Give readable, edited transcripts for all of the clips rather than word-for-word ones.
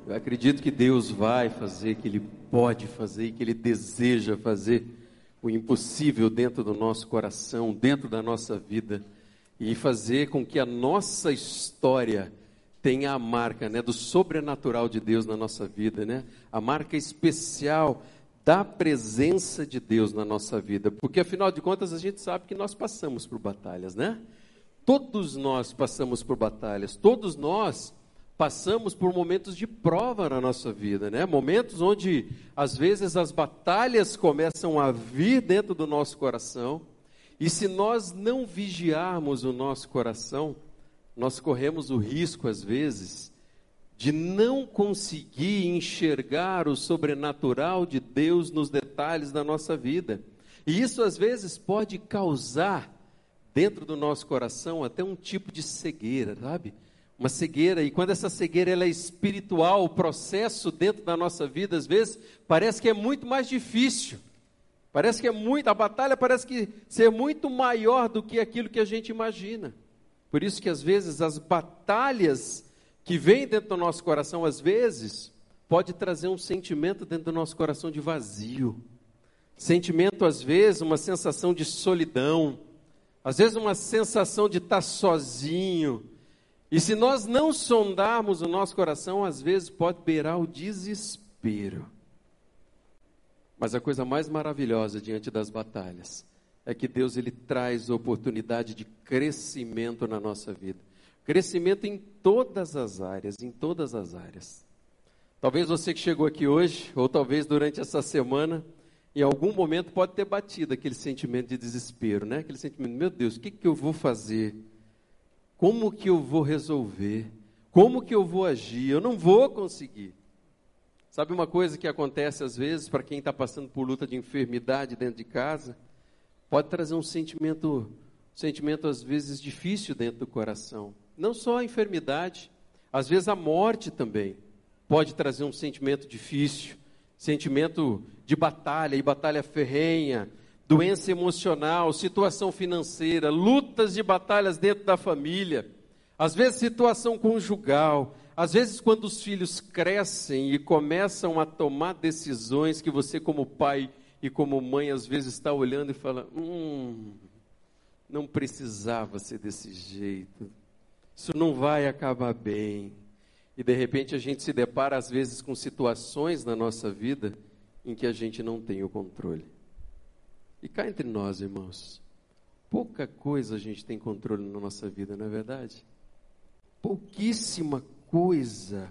Eu acredito que Deus vai fazer, que Ele pode fazer e que Ele deseja fazer o impossível dentro do nosso coração, dentro da nossa vida, e fazer com que a nossa história tenha a marca, do sobrenatural de Deus na nossa vida, a marca especial da presença de Deus na nossa vida, porque afinal de contas a gente sabe que nós passamos por batalhas, Todos nós passamos por batalhas, todos nós passamos por momentos de prova na nossa vida, Momentos onde, às vezes, as batalhas começam a vir dentro do nosso coração, e se nós não vigiarmos o nosso coração, nós corremos o risco, às vezes, de não conseguir enxergar o sobrenatural de Deus nos detalhes da nossa vida. E isso, às vezes, pode causar, dentro do nosso coração, até um tipo de cegueira, Uma cegueira, e quando essa cegueira ela é espiritual, o processo dentro da nossa vida, às vezes, parece que é muito mais difícil. Parece que a batalha parece que ser muito maior do que aquilo que a gente imagina. Por isso que às vezes as batalhas que vêm dentro do nosso coração, às vezes, pode trazer um sentimento dentro do nosso coração de vazio. Sentimento, às vezes, uma sensação de solidão. Às vezes uma sensação de estar sozinho. E se nós não sondarmos o nosso coração, às vezes pode beirar o desespero. Mas a coisa mais maravilhosa diante das batalhas é que Deus ele traz oportunidade de crescimento na nossa vida. Crescimento em todas as áreas, em todas as áreas. Talvez você que chegou aqui hoje, ou talvez durante essa semana, em algum momento pode ter batido aquele sentimento de desespero, Aquele sentimento, meu Deus, o que eu vou fazer? Como que eu vou resolver? Como que eu vou agir? Eu não vou conseguir. Sabe uma coisa que acontece às vezes, para quem está passando por luta de enfermidade dentro de casa? Pode trazer um sentimento às vezes difícil dentro do coração. Não só a enfermidade, às vezes a morte também pode trazer um sentimento difícil, sentimento de batalha, e batalha ferrenha, doença emocional, situação financeira, lutas de batalhas dentro da família, às vezes situação conjugal, às vezes quando os filhos crescem e começam a tomar decisões que você como pai e como mãe às vezes está olhando e fala, não precisava ser desse jeito, isso não vai acabar bem. E de repente a gente se depara às vezes com situações na nossa vida em que a gente não tem o controle. E cá entre nós, irmãos, pouca coisa a gente tem controle na nossa vida, não é verdade? Pouquíssima coisa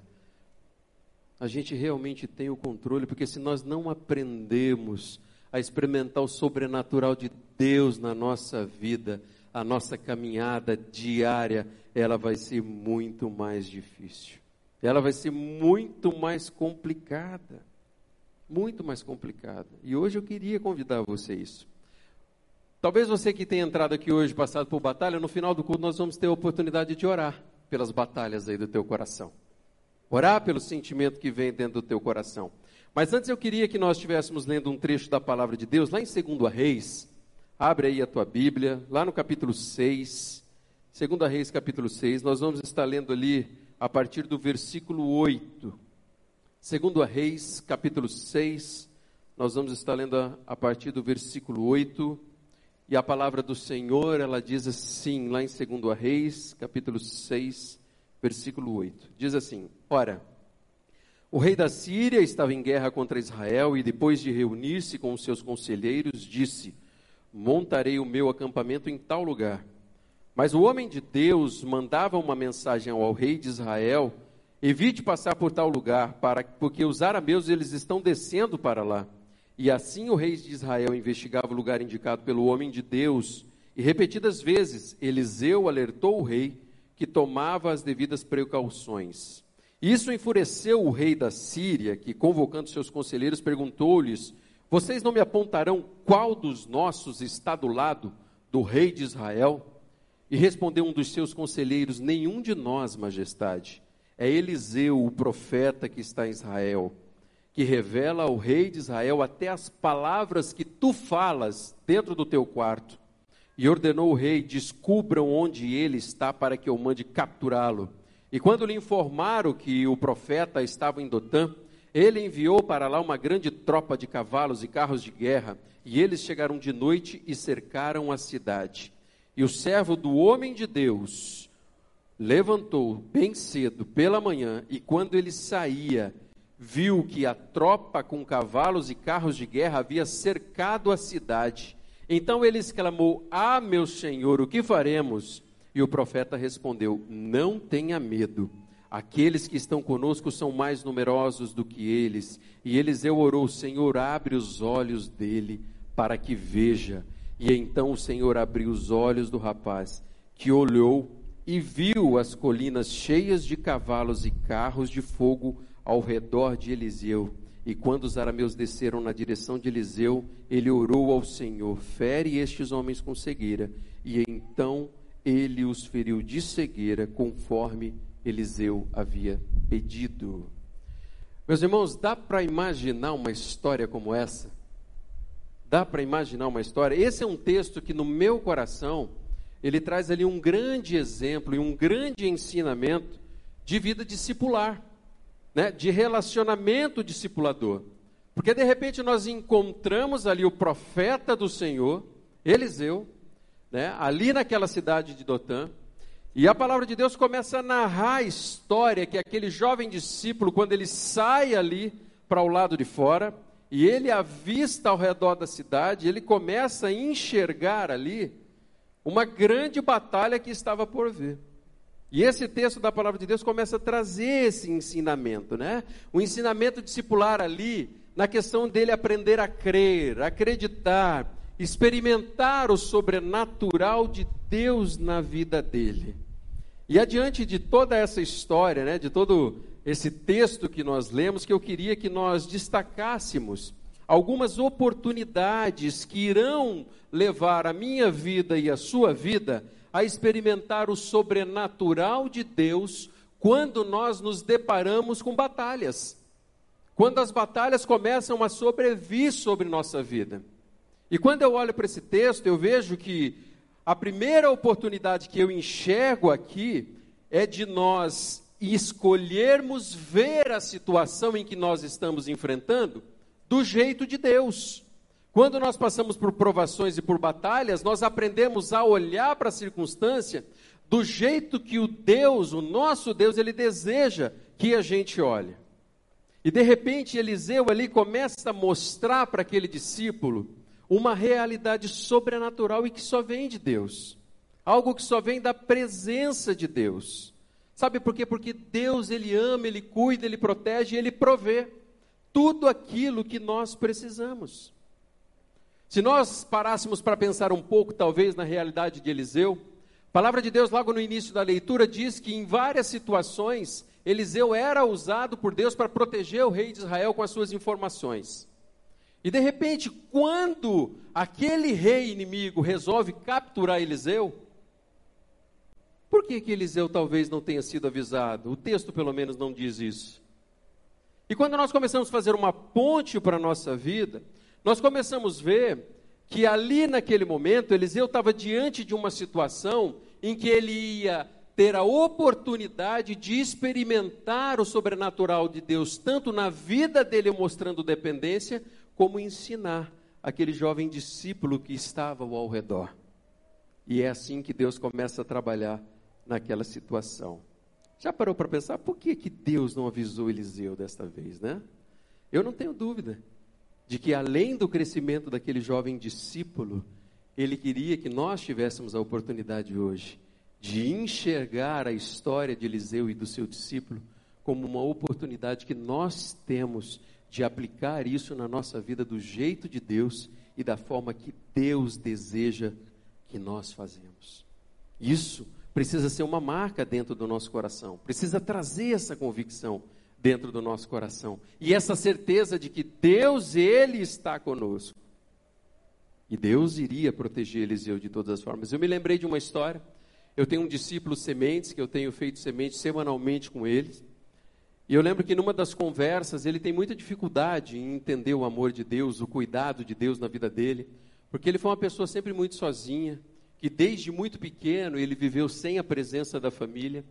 a gente realmente tem o controle, porque se nós não aprendemos a experimentar o sobrenatural de Deus na nossa vida, a nossa caminhada diária, ela vai ser muito mais difícil. Ela vai ser muito mais complicada. Muito mais complicada. E hoje eu queria convidar você a isso. Talvez você que tenha entrado aqui hoje, passado por batalha, no final do culto nós vamos ter a oportunidade de orar pelas batalhas aí do teu coração. Orar pelo sentimento que vem dentro do teu coração. Mas antes eu queria que nós estivéssemos lendo um trecho da palavra de Deus, lá em 2 Reis. Abre aí a tua Bíblia, lá no capítulo 6. 2 Reis, capítulo 6. Nós vamos estar lendo ali a partir do versículo 8. 2 Reis, capítulo 6, nós vamos estar lendo a partir do versículo 8, e a palavra do Senhor, ela diz assim, lá em 2 Reis, capítulo 6, versículo 8, diz assim, ora, o rei da Síria estava em guerra contra Israel, e depois de reunir-se com os seus conselheiros, disse, montarei o meu acampamento em tal lugar. Mas o homem de Deus mandava uma mensagem ao rei de Israel, evite passar por tal lugar, porque os arameus eles estão descendo para lá. E assim o rei de Israel investigava o lugar indicado pelo homem de Deus, e repetidas vezes Eliseu alertou o rei que tomava as devidas precauções. Isso enfureceu o rei da Síria, que convocando seus conselheiros perguntou-lhes, vocês não me apontarão qual dos nossos está do lado do rei de Israel? E respondeu um dos seus conselheiros, nenhum de nós, majestade. É Eliseu, o profeta que está em Israel, que revela ao rei de Israel até as palavras que tu falas dentro do teu quarto. E ordenou o rei, descubram onde ele está para que eu mande capturá-lo. E quando lhe informaram que o profeta estava em Dotã, ele enviou para lá uma grande tropa de cavalos e carros de guerra, e eles chegaram de noite e cercaram a cidade. E o servo do homem de Deus levantou bem cedo, pela manhã, e quando ele saía, viu que a tropa com cavalos e carros de guerra havia cercado a cidade. Então ele exclamou: "Ah, meu senhor, o que faremos?" E o profeta respondeu: "Não tenha medo. Aqueles que estão conosco são mais numerosos do que eles." E Eliseu orou: "Senhor, abre os olhos dele para que veja." E então o Senhor abriu os olhos do rapaz, que olhou e viu as colinas cheias de cavalos e carros de fogo ao redor de Eliseu. E quando os arameus desceram na direção de Eliseu, ele orou ao Senhor: "Fere estes homens com cegueira." E então ele os feriu de cegueira, conforme Eliseu havia pedido. Meus irmãos, dá para imaginar uma história como essa? Dá para imaginar uma história? Esse é um texto que no meu coração, ele traz ali um grande exemplo e um grande ensinamento de vida discipular, né? De relacionamento discipulador. Porque de repente nós encontramos ali o profeta do Senhor, Eliseu, né? Ali naquela cidade de Dotã, e a palavra de Deus começa a narrar a história que aquele jovem discípulo, quando ele sai ali para o lado de fora, e ele avista ao redor da cidade, ele começa a enxergar ali uma grande batalha que estava por vir. E esse texto da palavra de Deus começa a trazer esse ensinamento, né? O ensinamento discipular ali, na questão dele aprender a crer, acreditar, experimentar o sobrenatural de Deus na vida dele. E adiante de toda essa história, né, de todo esse texto que nós lemos, que eu queria que nós destacássemos algumas oportunidades que irão levar a minha vida e a sua vida a experimentar o sobrenatural de Deus quando nós nos deparamos com batalhas. Quando as batalhas começam a sobrevir sobre nossa vida. E quando eu olho para esse texto, eu vejo que a primeira oportunidade que eu enxergo aqui é de nós escolhermos ver a situação em que nós estamos enfrentando do jeito de Deus. Quando nós passamos por provações e por batalhas, nós aprendemos a olhar para a circunstância do jeito que o Deus, o nosso Deus, ele deseja que a gente olhe. E de repente Eliseu ali começa a mostrar para aquele discípulo uma realidade sobrenatural e que só vem de Deus. Algo que só vem da presença de Deus. Sabe por quê? Porque Deus, ele ama, ele cuida, ele protege, ele provê tudo aquilo que nós precisamos. Se nós parássemos para pensar um pouco, talvez, na realidade de Eliseu, a palavra de Deus, logo no início da leitura, diz que em várias situações, Eliseu era usado por Deus para proteger o rei de Israel com as suas informações. E de repente, quando aquele rei inimigo resolve capturar Eliseu, por que Eliseu talvez não tenha sido avisado? O texto pelo menos não diz isso. E quando nós começamos a fazer uma ponte para a nossa vida, nós começamos a ver que ali naquele momento, Eliseu estava diante de uma situação em que ele ia ter a oportunidade de experimentar o sobrenatural de Deus, tanto na vida dele mostrando dependência, como ensinar aquele jovem discípulo que estava ao redor. E é assim que Deus começa a trabalhar naquela situação. Já parou para pensar, por que Deus não avisou Eliseu desta vez, né? Eu não tenho dúvida de que além do crescimento daquele jovem discípulo, ele queria que nós tivéssemos a oportunidade hoje de enxergar a história de Eliseu e do seu discípulo como uma oportunidade que nós temos de aplicar isso na nossa vida do jeito de Deus e da forma que Deus deseja que nós fazemos. Isso precisa ser uma marca dentro do nosso coração, precisa trazer essa convicção dentro do nosso coração, e essa certeza de que Deus, ele está conosco, e Deus iria proteger Eliseu de todas as formas. Eu me lembrei de uma história, eu tenho um discípulo Sementes, que eu tenho feito sementes semanalmente com eles, e eu lembro que numa das conversas, ele tem muita dificuldade em entender o amor de Deus, o cuidado de Deus na vida dele, porque ele foi uma pessoa sempre muito sozinha, que desde muito pequeno ele viveu sem a presença da família,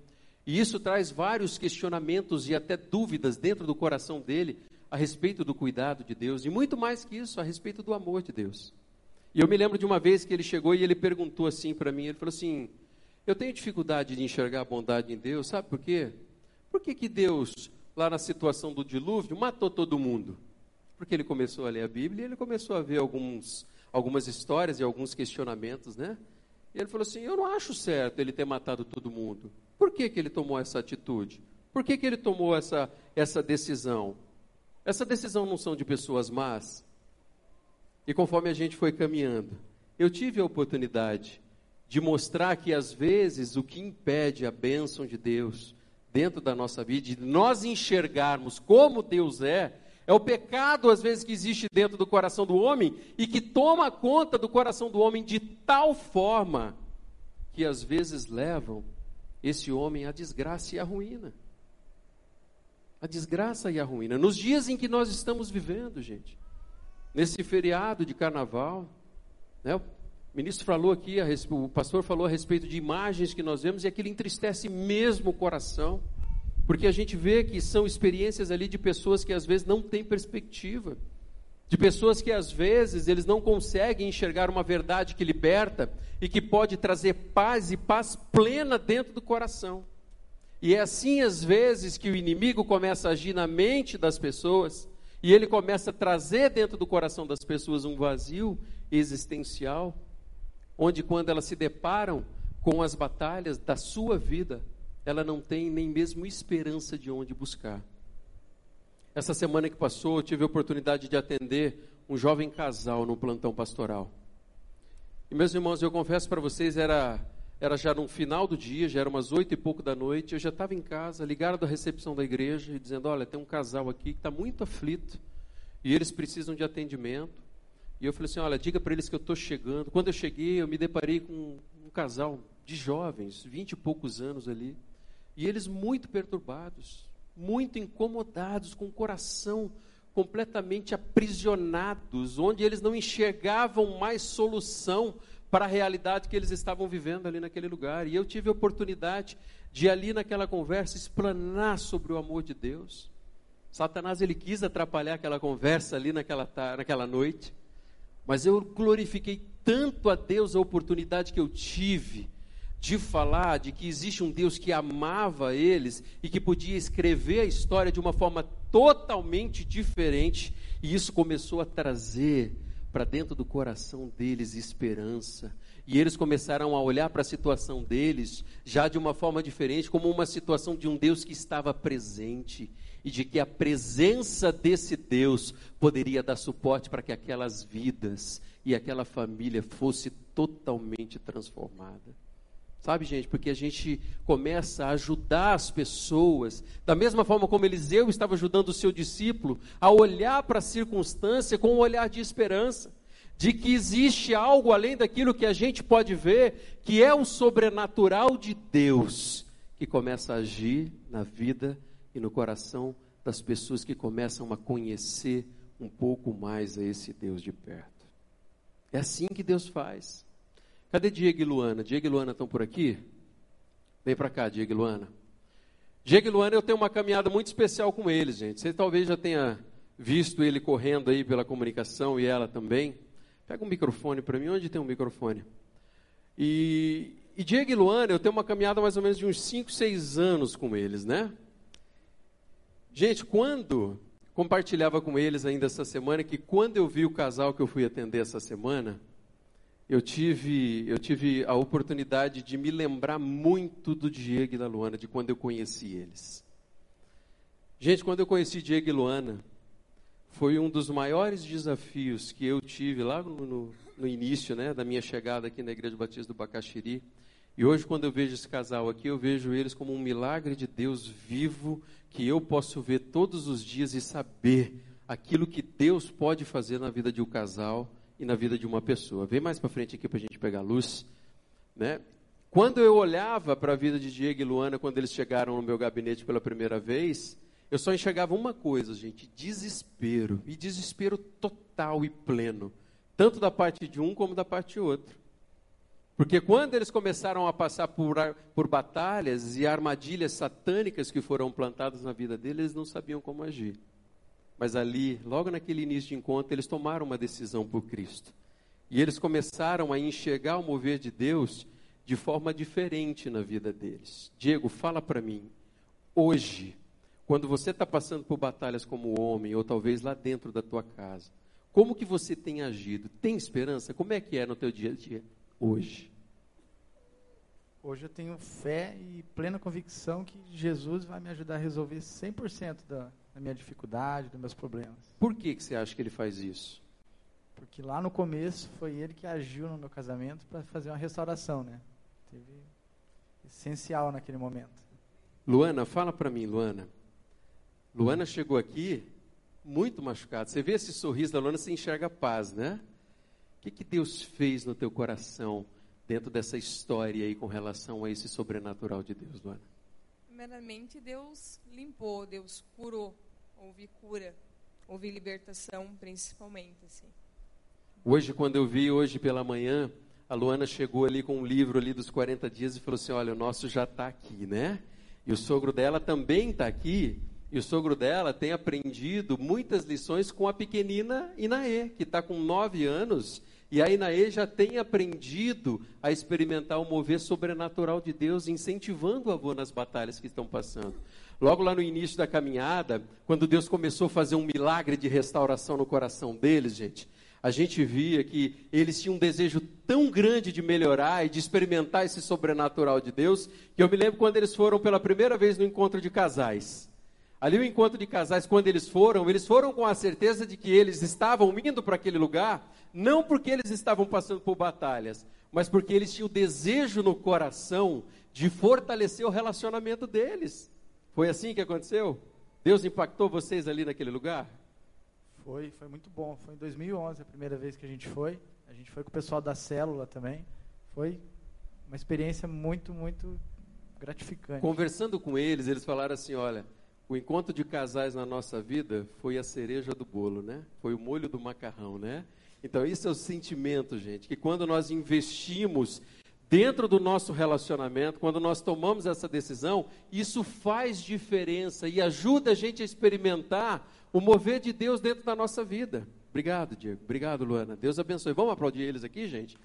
E isso traz vários questionamentos e até dúvidas dentro do coração dele a respeito do cuidado de Deus, e muito mais que isso, a respeito do amor de Deus. E eu me lembro de uma vez que ele chegou e ele perguntou assim para mim, ele falou assim: eu tenho dificuldade de enxergar a bondade em Deus, sabe por quê? Por que Deus, lá na situação do dilúvio, matou todo mundo? Porque ele começou a ler a Bíblia e ele começou a ver algumas histórias e alguns questionamentos, né? E ele falou assim: eu não acho certo ele ter matado todo mundo. Por que ele tomou essa atitude? Por que ele tomou essa decisão? Essa decisão não são de pessoas más? E conforme a gente foi caminhando, eu tive a oportunidade de mostrar que às vezes o que impede a bênção de Deus dentro da nossa vida, de nós enxergarmos como Deus é o pecado às vezes que existe dentro do coração do homem e que toma conta do coração do homem de tal forma que às vezes levam esse homem à desgraça e à ruína. A desgraça e a ruína. Nos dias em que nós estamos vivendo, gente, nesse feriado de carnaval, né, o ministro falou aqui, o pastor falou a respeito de imagens que nós vemos e aquilo entristece mesmo o coração, porque a gente vê que são experiências ali de pessoas que às vezes não têm perspectiva, de pessoas que às vezes eles não conseguem enxergar uma verdade que liberta e que pode trazer paz e paz plena dentro do coração. E é assim às vezes que o inimigo começa a agir na mente das pessoas e ele começa a trazer dentro do coração das pessoas um vazio existencial, onde quando elas se deparam com as batalhas da sua vida, ela não tem nem mesmo esperança de onde buscar. Essa semana que passou, eu tive a oportunidade de atender um jovem casal no plantão pastoral. E meus irmãos, eu confesso para vocês, era já no final do dia, já era umas 8 e pouco da noite, eu já estava em casa, ligado da recepção da igreja, e dizendo: olha, tem um casal aqui que está muito aflito, e eles precisam de atendimento. E eu falei assim: olha, diga para eles que eu estou chegando. Quando eu cheguei, eu me deparei com um casal de jovens, 20 e poucos anos ali, e eles muito perturbados, muito incomodados, com o coração completamente aprisionados, onde eles não enxergavam mais solução para a realidade que eles estavam vivendo ali naquele lugar. E eu tive a oportunidade de ali naquela conversa explanar sobre o amor de Deus. Satanás, ele quis atrapalhar aquela conversa ali naquela noite, mas eu glorifiquei tanto a Deus a oportunidade que eu tive de falar de que existe um Deus que amava eles e que podia escrever a história de uma forma totalmente diferente, e isso começou a trazer para dentro do coração deles esperança, e eles começaram a olhar para a situação deles já de uma forma diferente, como uma situação de um Deus que estava presente, e de que a presença desse Deus poderia dar suporte para que aquelas vidas e aquela família fosse totalmente transformada. Sabe, gente, porque a gente começa a ajudar as pessoas, da mesma forma como Eliseu estava ajudando o seu discípulo, a olhar para a circunstância com um olhar de esperança, de que existe algo além daquilo que a gente pode ver, que é o sobrenatural de Deus, que começa a agir na vida e no coração das pessoas que começam a conhecer um pouco mais a esse Deus de perto. É assim que Deus faz. Cadê Diego e Luana? Diego e Luana estão por aqui? Vem para cá, Diego e Luana. Diego e Luana, eu tenho uma caminhada muito especial com eles, gente. Você talvez já tenha visto ele correndo aí pela comunicação, e ela também. Pega um microfone para mim. Onde tem um microfone? E Diego e Luana, eu tenho uma caminhada mais ou menos de uns 5, 6 anos com eles, né? Gente, quando compartilhava com eles ainda essa semana, que quando eu vi o casal que eu fui atender essa semana, eu tive a oportunidade de me lembrar muito do Diego e da Luana, de quando eu conheci eles. Gente, quando eu conheci Diego e Luana, foi um dos maiores desafios que eu tive lá no início, né, da minha chegada aqui na Igreja Batista do Bacaxiri. E hoje, quando eu vejo esse casal aqui, eu vejo eles como um milagre de Deus vivo, que eu posso ver todos os dias e saber aquilo que Deus pode fazer na vida de um casal e na vida de uma pessoa. Vem mais para frente aqui para a gente pegar a luz, né? Quando eu olhava para a vida de Diego e Luana, quando eles chegaram no meu gabinete pela primeira vez, eu só enxergava uma coisa, gente: desespero, e desespero total e pleno, tanto da parte de um como da parte de outro. Porque quando eles começaram a passar por batalhas e armadilhas satânicas que foram plantadas na vida deles, eles não sabiam como agir. Mas ali, logo naquele início de encontro, eles tomaram uma decisão por Cristo. E eles começaram a enxergar o mover de Deus de forma diferente na vida deles. Diego, fala para mim, hoje, quando você está passando por batalhas como homem, ou talvez lá dentro da tua casa, como que você tem agido? Tem esperança? Como é que é no teu dia a dia hoje? Hoje eu tenho fé e plena convicção que Jesus vai me ajudar a resolver 100% da minha dificuldade, dos meus problemas. Por que você acha que ele faz isso? Porque lá no começo foi ele que agiu no meu casamento para fazer uma restauração, né? Teve essencial naquele momento. Luana, fala para mim, Luana. Luana chegou aqui muito machucada. Você vê esse sorriso da Luana, você enxerga paz, né? O que Deus fez no teu coração dentro dessa história aí com relação a esse sobrenatural de Deus, Luana? Primeiramente, Deus limpou, Deus curou. Houve cura, houve libertação, principalmente, assim. Hoje, quando eu vi hoje pela manhã, a Luana chegou ali com um livro ali dos 40 dias e falou assim, olha, o nosso já está aqui, né? E o sogro dela também está aqui, e o sogro dela tem aprendido muitas lições com a pequenina Inaê, que está com 9 anos, e a Inaê já tem aprendido a experimentar o mover sobrenatural de Deus, incentivando o avô nas batalhas que estão passando. Logo lá no início da caminhada, quando Deus começou a fazer um milagre de restauração no coração deles, gente, a gente via que eles tinham um desejo tão grande de melhorar e de experimentar esse sobrenatural de Deus, que eu me lembro quando eles foram pela primeira vez no encontro de casais. Ali o encontro de casais, quando eles foram com a certeza de que eles estavam indo para aquele lugar, não porque eles estavam passando por batalhas, mas porque eles tinham o desejo no coração de fortalecer o relacionamento deles. Foi assim que aconteceu? Deus impactou vocês ali naquele lugar? Foi muito bom. Foi em 2011 a primeira vez que a gente foi. A gente foi com o pessoal da célula também. Foi uma experiência muito, muito gratificante. Conversando com eles, eles falaram assim, olha, o encontro de casais na nossa vida foi a cereja do bolo, né? Foi o molho do macarrão, né? Então, isso é o sentimento, gente, que quando nós investimos dentro do nosso relacionamento, quando nós tomamos essa decisão, isso faz diferença e ajuda a gente a experimentar o mover de Deus dentro da nossa vida. Obrigado, Diego. Obrigado, Luana. Deus abençoe. Vamos aplaudir eles aqui, gente?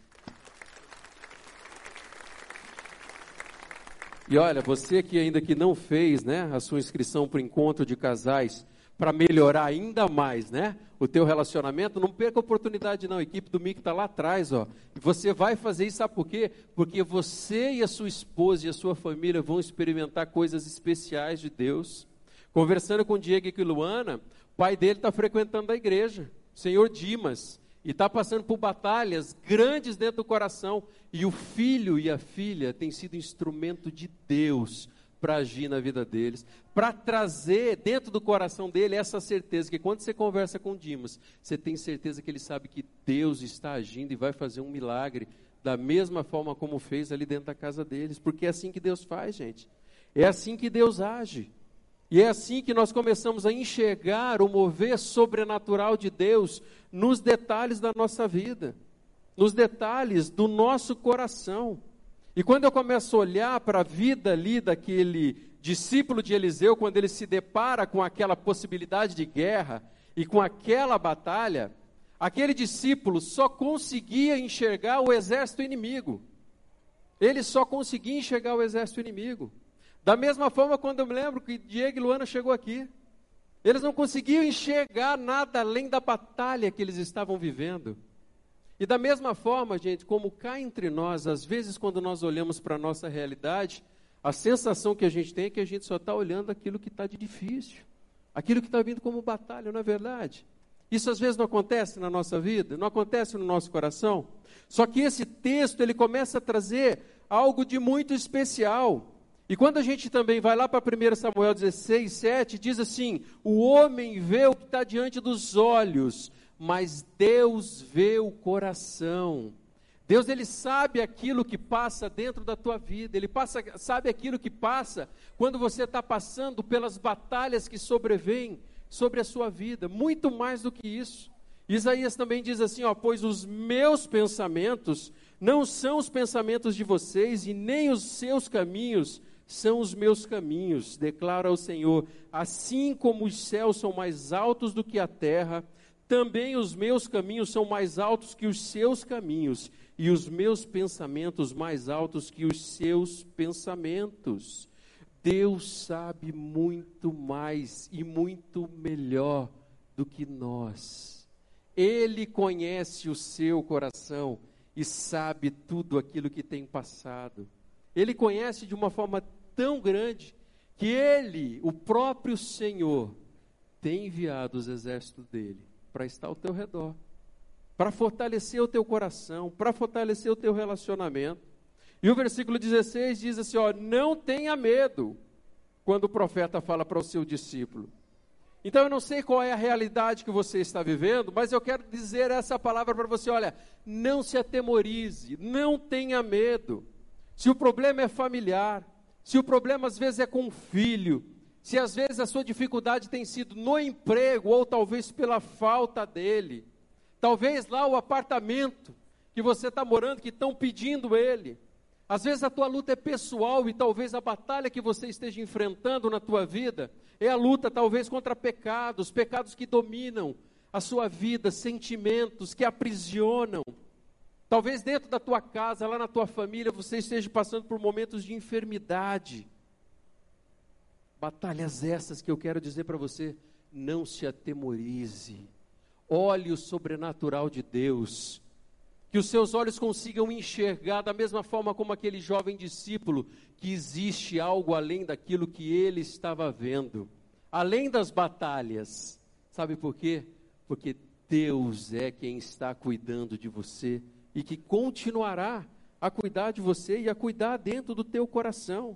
E olha, você que ainda que não fez, né, a sua inscrição para o encontro de casais, para melhorar ainda mais, né, o teu relacionamento, não perca a oportunidade não, a equipe do MIC está lá atrás, ó, e você vai fazer isso, sabe por quê? Porque você e a sua esposa e a sua família vão experimentar coisas especiais de Deus. Conversando com o Diego e com a Luana, o pai dele está frequentando a igreja, o senhor Dimas, e está passando por batalhas grandes dentro do coração, e o filho e a filha têm sido instrumento de Deus para agir na vida deles, para trazer dentro do coração dele essa certeza, que quando você conversa com o Dimas, você tem certeza que ele sabe que Deus está agindo e vai fazer um milagre, da mesma forma como fez ali dentro da casa deles, porque é assim que Deus faz, gente, é assim que Deus age, e é assim que nós começamos a enxergar o mover sobrenatural de Deus nos detalhes da nossa vida, nos detalhes do nosso coração. E quando eu começo a olhar para a vida ali daquele discípulo de Eliseu, quando ele se depara com aquela possibilidade de guerra e com aquela batalha, aquele discípulo só conseguia enxergar o exército inimigo. Ele só conseguia enxergar o exército inimigo. Da mesma forma, quando eu me lembro que Diego e Luana chegou aqui, eles não conseguiam enxergar nada além da batalha que eles estavam vivendo. E da mesma forma, gente, como cá entre nós, às vezes quando nós olhamos para a nossa realidade, a sensação que a gente tem é que a gente só está olhando aquilo que está de difícil, aquilo que está vindo como batalha, não é verdade? Isso às vezes não acontece na nossa vida, não acontece no nosso coração. Só que esse texto, ele começa a trazer algo de muito especial. E quando a gente também vai lá para 1 Samuel 16, 7, diz assim, o homem vê o que está diante dos olhos, mas Deus vê o coração. Deus, ele sabe aquilo que passa dentro da tua vida, ele sabe aquilo que passa quando você está passando pelas batalhas que sobrevêm sobre a sua vida, muito mais do que isso. Isaías também diz assim, ó, pois os meus pensamentos Não são os pensamentos de vocês e nem os seus caminhos são os meus caminhos, declara o Senhor. Assim como os céus são mais altos do que a terra, também os meus caminhos são mais altos que os seus caminhos, e os meus pensamentos mais altos que os seus pensamentos. Deus sabe muito mais e muito melhor do que nós. Ele conhece o seu coração e sabe tudo aquilo que tem passado. Ele conhece de uma forma tão grande que Ele, o próprio Senhor, tem enviado os exércitos dele para estar ao teu redor, para fortalecer o teu coração, para fortalecer o teu relacionamento. E o versículo 16 diz assim, não tenha medo, quando o profeta fala para o seu discípulo. Então eu não sei qual é a realidade que você está vivendo, mas eu quero dizer essa palavra para você, não se atemorize, não tenha medo. Se o problema é familiar, se o problema às vezes é com um filho, se às vezes a sua dificuldade tem sido no emprego, ou talvez pela falta dele, talvez lá o apartamento que você está morando, que estão pedindo ele, às vezes a tua luta é pessoal e talvez a batalha que você esteja enfrentando na tua vida, é a luta talvez contra pecados que dominam a sua vida, sentimentos que aprisionam. Talvez dentro da tua casa, lá na tua família, você esteja passando por momentos de enfermidade. Batalhas essas que eu quero dizer para você, não se atemorize. Olhe o sobrenatural de Deus. Que os seus olhos consigam enxergar da mesma forma como aquele jovem discípulo, que existe algo além daquilo que ele estava vendo. Além das batalhas. Sabe por quê? Porque Deus é quem está cuidando de você e que continuará a cuidar de você e a cuidar dentro do teu coração.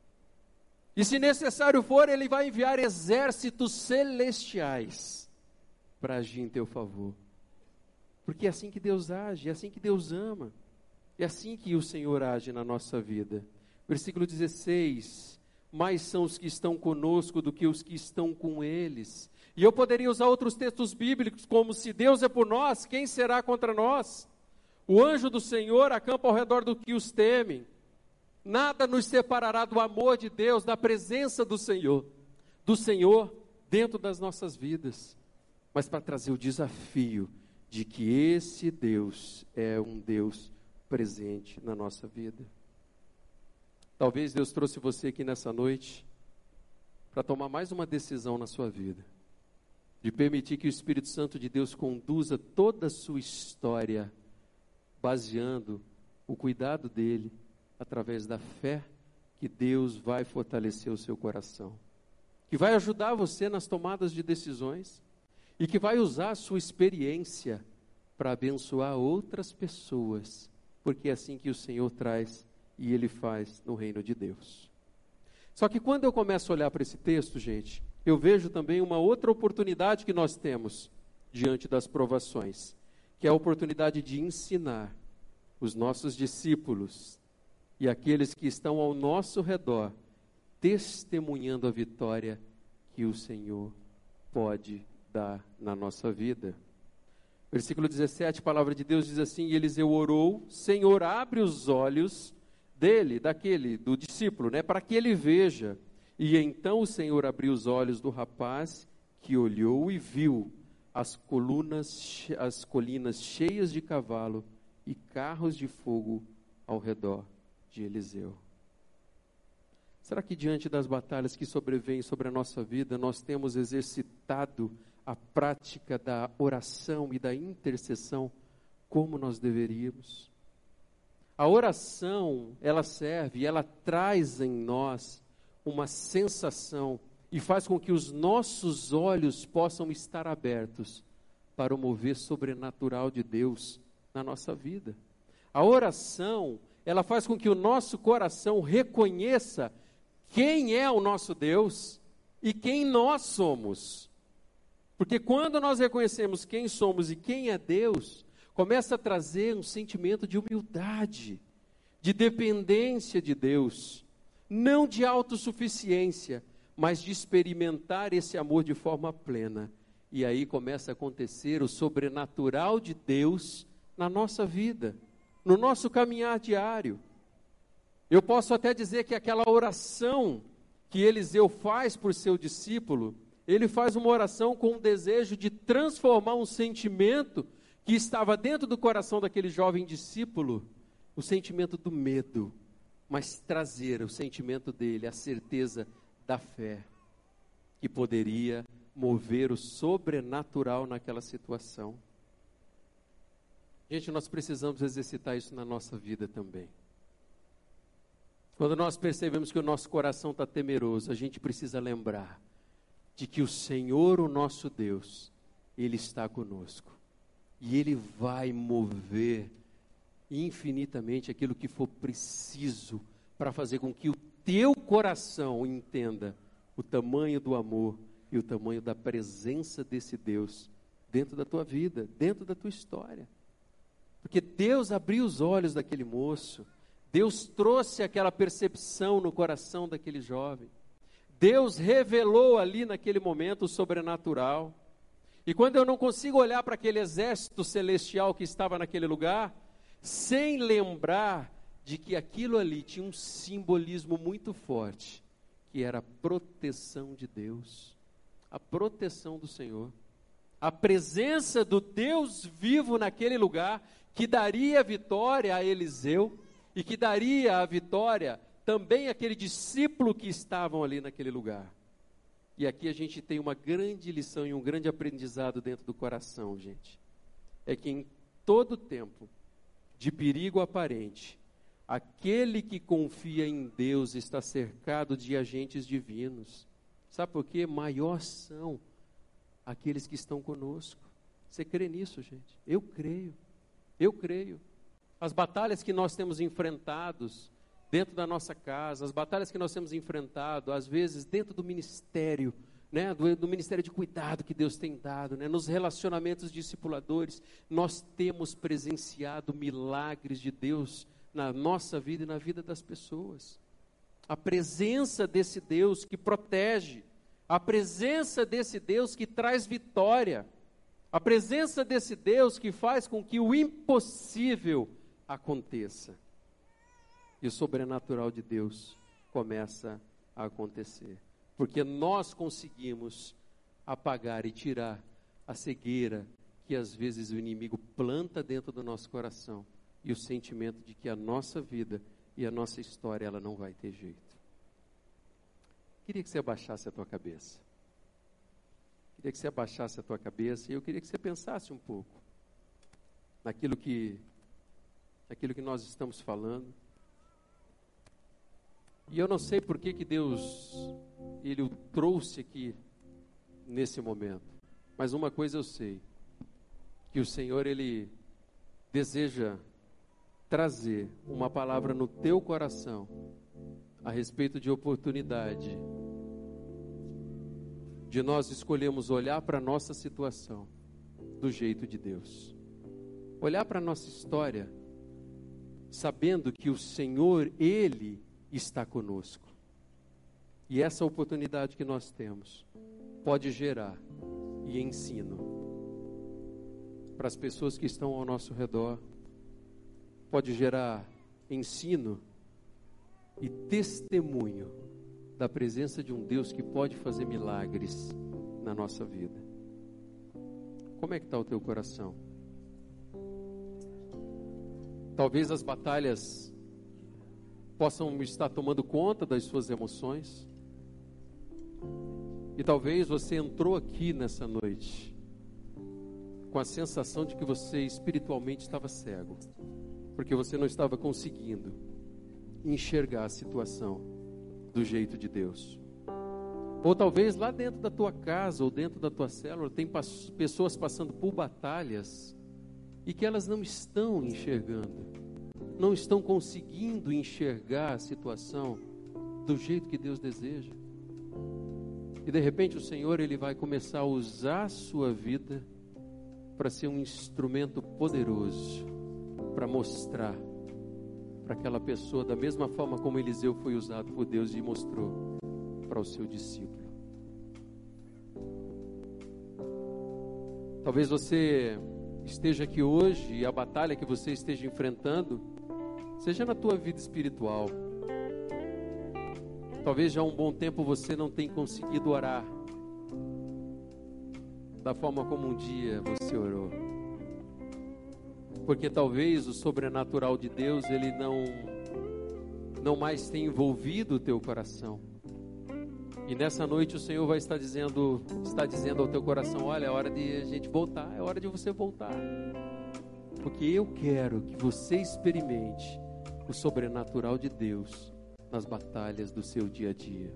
E se necessário for, Ele vai enviar exércitos celestiais para agir em teu favor. Porque é assim que Deus age, é assim que Deus ama, é assim que o Senhor age na nossa vida. Versículo 16, mais são os que estão conosco do que os que estão com eles. E eu poderia usar outros textos bíblicos, como se Deus é por nós, quem será contra nós? O anjo do Senhor acampa ao redor do que os temem. Nada nos separará do amor de Deus, da presença do Senhor dentro das nossas vidas. Mas para trazer o desafio de que esse Deus é um Deus presente na nossa vida. Talvez Deus trouxe você aqui nessa noite para tomar mais uma decisão na sua vida, de permitir que o Espírito Santo de Deus conduza toda a sua história, baseando o cuidado dele, através da fé, que Deus vai fortalecer o seu coração, que vai ajudar você nas tomadas de decisões, e que vai usar a sua experiência para abençoar outras pessoas, porque é assim que o Senhor traz e Ele faz no reino de Deus. Só que quando eu começo a olhar para esse texto, gente, eu vejo também uma outra oportunidade que nós temos diante das provações, que é a oportunidade de ensinar os nossos discípulos e aqueles que estão ao nosso redor, testemunhando a vitória que o Senhor pode dar na nossa vida. Versículo 17, a palavra de Deus diz assim, e Eliseu orou, Senhor, abre os olhos dele, do discípulo, para que ele veja. E então o Senhor abriu os olhos do rapaz, que olhou e viu as colinas cheias de cavalo e carros de fogo ao redor de Eliseu. Será que diante das batalhas que sobrevêm sobre a nossa vida, nós temos exercitado a prática da oração e da intercessão como nós deveríamos? A oração, ela serve, ela traz em nós uma sensação e faz com que os nossos olhos possam estar abertos para o mover sobrenatural de Deus na nossa vida. A oração, ela faz com que o nosso coração reconheça quem é o nosso Deus e quem nós somos. Porque quando nós reconhecemos quem somos e quem é Deus, começa a trazer um sentimento de humildade, de dependência de Deus, não de autossuficiência, mas de experimentar esse amor de forma plena. E aí começa a acontecer o sobrenatural de Deus na nossa vida. no nosso caminhar diário. Eu posso até dizer que aquela oração que Eliseu faz por seu discípulo, ele faz uma oração com o desejo de transformar um sentimento que estava dentro do coração daquele jovem discípulo, o sentimento do medo, mas trazer o sentimento dele, a certeza da fé, que poderia mover o sobrenatural naquela situação. Gente, nós precisamos exercitar isso na nossa vida também. Quando nós percebemos que o nosso coração está temeroso, a gente precisa lembrar de que o Senhor, o nosso Deus, Ele está conosco. E Ele vai mover infinitamente aquilo que for preciso para fazer com que o teu coração entenda o tamanho do amor e o tamanho da presença desse Deus dentro da tua vida, dentro da tua história. Porque Deus abriu os olhos daquele moço, Deus trouxe aquela percepção no coração daquele jovem, Deus revelou ali naquele momento o sobrenatural. E quando eu não consigo olhar para aquele exército celestial que estava naquele lugar, sem lembrar de que aquilo ali tinha um simbolismo muito forte, que era a proteção de Deus, a proteção do Senhor, a presença do Deus vivo naquele lugar, que daria a vitória a Eliseu, e que daria a vitória também àquele discípulo que estavam ali naquele lugar. E aqui a gente tem uma grande lição e um grande aprendizado dentro do coração, gente. É que em todo tempo de perigo aparente, aquele que confia em Deus está cercado de agentes divinos. Sabe por quê? Maior são aqueles que estão conosco. Você crê nisso, gente? Eu creio. Eu creio. As batalhas que nós temos enfrentados dentro da nossa casa, as batalhas que nós temos enfrentado, às vezes dentro do ministério, né, do ministério de cuidado que Deus tem dado, né, nos relacionamentos discipuladores, nós temos presenciado milagres de Deus na nossa vida e na vida das pessoas. A presença desse Deus que protege, a presença desse Deus que traz vitória, a presença desse Deus que faz com que o impossível aconteça. E o sobrenatural de Deus começa a acontecer. Porque nós conseguimos apagar e tirar a cegueira que às vezes o inimigo planta dentro do nosso coração. E o sentimento de que a nossa vida e a nossa história, ela não vai ter jeito. Queria que você abaixasse a tua cabeça. Queria que você abaixasse a tua cabeça e eu queria que você pensasse um pouco naquilo que nós estamos falando. E eu não sei por que Deus, Ele o trouxe aqui nesse momento. Mas uma coisa eu sei, que o Senhor, Ele deseja trazer uma palavra no teu coração a respeito de oportunidade, de nós escolhermos olhar para a nossa situação do jeito de Deus. Olhar para a nossa história, sabendo que o Senhor, Ele está conosco. E essa oportunidade que nós temos pode gerar e ensino para as pessoas que estão ao nosso redor, pode gerar ensino e testemunho da presença de um Deus que pode fazer milagres na nossa vida. Como é que está o teu coração? Talvez as batalhas possam estar tomando conta das suas emoções. E talvez você entrou aqui nessa noite com a sensação de que você espiritualmente estava cego, porque você não estava conseguindo enxergar a situação do jeito de Deus. Ou talvez lá dentro da tua casa ou dentro da tua célula tem pessoas passando por batalhas e que elas não estão enxergando, não estão conseguindo enxergar a situação do jeito que Deus deseja. E de repente o Senhor, Ele vai começar a usar a sua vida para ser um instrumento poderoso, para mostrar para aquela pessoa, da mesma forma como Eliseu foi usado por Deus e mostrou para o seu discípulo. Talvez você esteja aqui hoje e a batalha que você esteja enfrentando seja na tua vida espiritual. Talvez já há um bom tempo você não tenha conseguido orar da forma como um dia você orou, porque talvez o sobrenatural de Deus ele não mais tenha envolvido o teu coração. E nessa noite o Senhor vai está dizendo ao teu coração: olha, é hora de a gente voltar, é hora de você voltar, porque eu quero que você experimente o sobrenatural de Deus nas batalhas do seu dia a dia.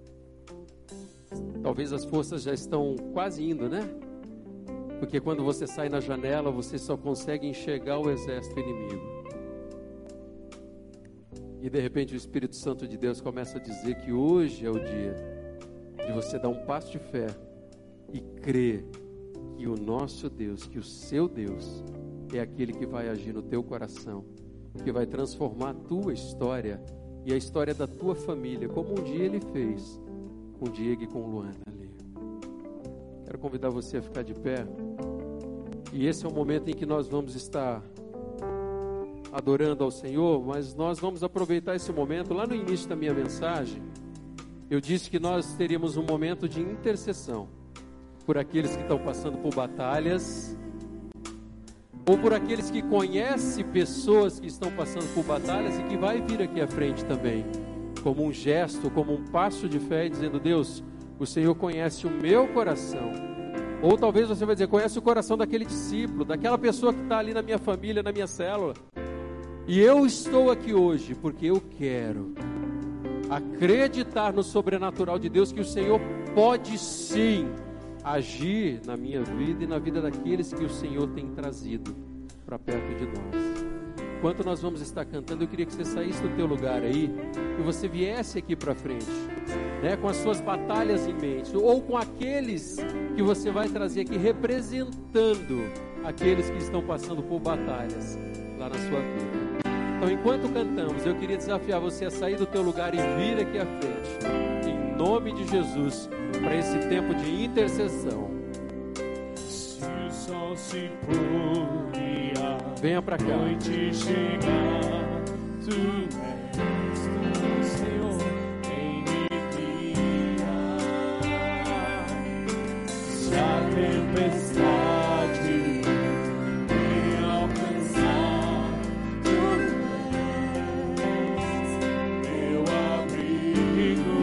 Talvez as forças já estão quase indo, né? Porque quando você sai na janela, você só consegue enxergar o exército inimigo. E de repente o Espírito Santo de Deus começa a dizer que hoje é o dia de você dar um passo de fé e crer que o nosso Deus, que o seu Deus é aquele que vai agir no teu coração, que vai transformar a tua história e a história da tua família, como um dia Ele fez com o Diego e com o Luana ali. Quero convidar você a ficar de pé. E esse é o momento em que nós vamos estar adorando ao Senhor, mas nós vamos aproveitar esse momento. Lá no início da minha mensagem, eu disse que nós teríamos um momento de intercessão por aqueles que estão passando por batalhas, ou por aqueles que conhecem pessoas que estão passando por batalhas e que vai vir aqui à frente também, como um gesto, como um passo de fé, dizendo: Deus, o Senhor conhece o meu coração. Ou talvez você vai dizer: conhece o coração daquele discípulo, daquela pessoa que está ali na minha família, na minha célula. E eu estou aqui hoje porque eu quero acreditar no sobrenatural de Deus, que o Senhor pode sim agir na minha vida e na vida daqueles que o Senhor tem trazido para perto de nós. Enquanto nós vamos estar cantando, eu queria que você saísse do teu lugar aí e você viesse aqui para frente, né, com as suas batalhas em mente, ou com aqueles que você vai trazer aqui representando aqueles que estão passando por batalhas lá na sua vida. Então, enquanto cantamos, eu queria desafiar você a sair do teu lugar e vir aqui à frente, em nome de Jesus, para esse tempo de intercessão. Se o sol se pôr e a Venha para cá. noite chegar, tu és o Senhor em me guiar. Se a tempestade me alcançar, tu és meu abrigo.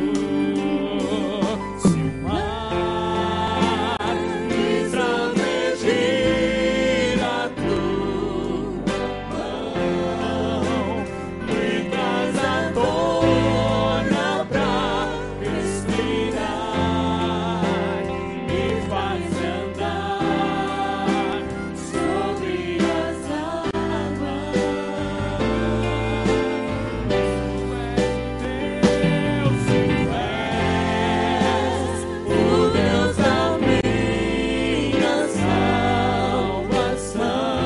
Se o mar me travestir a tua mão, me traz à tona pra respirar, me faz andar sobre as águas. Tu és o Deus da minha salvação.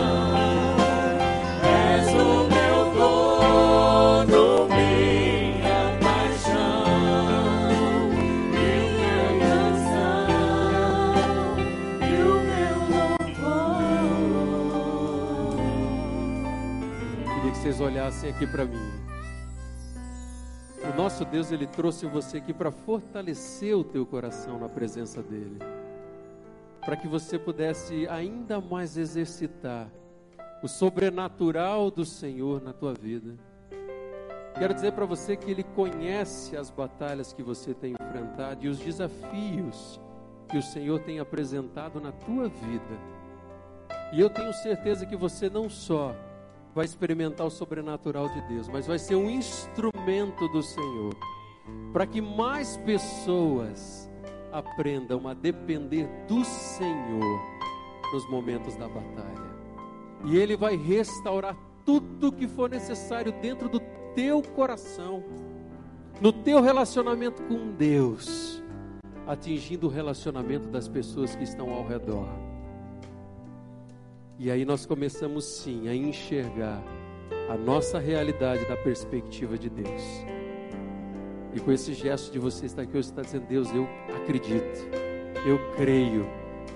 És o meu dono, minha paixão, e minha canção, e o meu louvor. Queria que vocês olhassem aqui para mim. O nosso Deus, Ele trouxe você aqui para fortalecer o teu coração na presença dEle, para que você pudesse ainda mais exercitar o sobrenatural do Senhor na tua vida. Quero dizer para você que Ele conhece as batalhas que você tem enfrentado e os desafios que o Senhor tem apresentado na tua vida. E eu tenho certeza que você não só vai experimentar o sobrenatural de Deus, mas vai ser um instrumento do Senhor, para que mais pessoas aprendam a depender do Senhor nos momentos da batalha. E Ele vai restaurar tudo que for necessário dentro do teu coração, no teu relacionamento com Deus, atingindo o relacionamento das pessoas que estão ao redor. E aí nós começamos sim a enxergar a nossa realidade da perspectiva de Deus. E com esse gesto de você estar aqui hoje, você está dizendo: Deus, eu acredito, eu creio,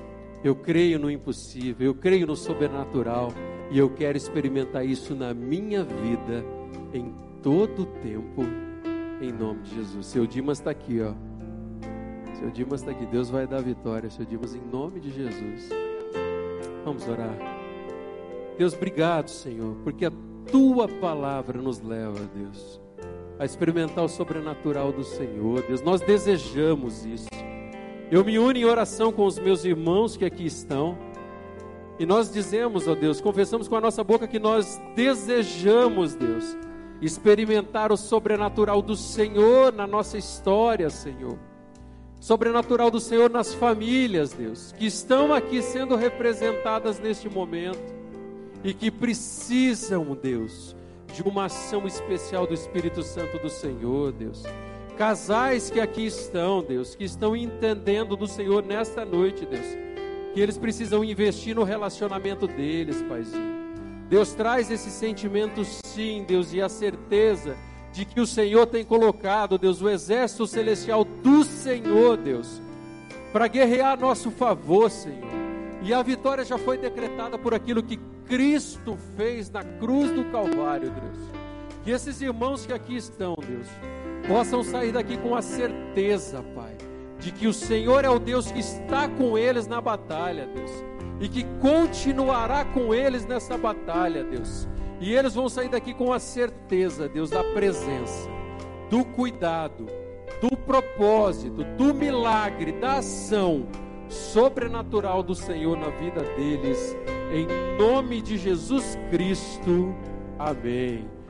Eu creio no impossível, eu creio no sobrenatural e eu quero experimentar isso na minha vida em todo o tempo, em nome de Jesus. Seu Dimas está aqui, ó. Seu Dimas está aqui, Deus vai dar vitória, seu Dimas, em nome de Jesus. Vamos orar. Deus, obrigado, Senhor, porque a Tua palavra nos leva, Deus, a experimentar o sobrenatural do Senhor. Deus, nós desejamos isso. Eu me uno em oração com os meus irmãos que aqui estão, e nós dizemos, ó Deus, confessamos com a nossa boca que nós desejamos, Deus, experimentar o sobrenatural do Senhor na nossa história, Senhor. Sobrenatural do Senhor nas famílias, Deus, que estão aqui sendo representadas neste momento e que precisam, Deus, de uma ação especial do Espírito Santo do Senhor, Deus. Casais que aqui estão, Deus, que estão entendendo do Senhor nesta noite, Deus, que eles precisam investir no relacionamento deles, Paizinho. Deus, traz esse sentimento sim, Deus, e a certeza de que o Senhor tem colocado, Deus, o exército celestial do Senhor, Deus, para guerrear a nosso favor, Senhor. E a vitória já foi decretada por aquilo que Cristo fez na cruz do Calvário, Deus. Que esses irmãos que aqui estão, Deus, possam sair daqui com a certeza, Pai, de que o Senhor é o Deus que está com eles na batalha, Deus, e que continuará com eles nessa batalha, Deus. E eles vão sair daqui com a certeza, Deus, da presença, do cuidado, do propósito, do milagre, da ação sobrenatural do Senhor na vida deles, em nome de Jesus Cristo. Amém.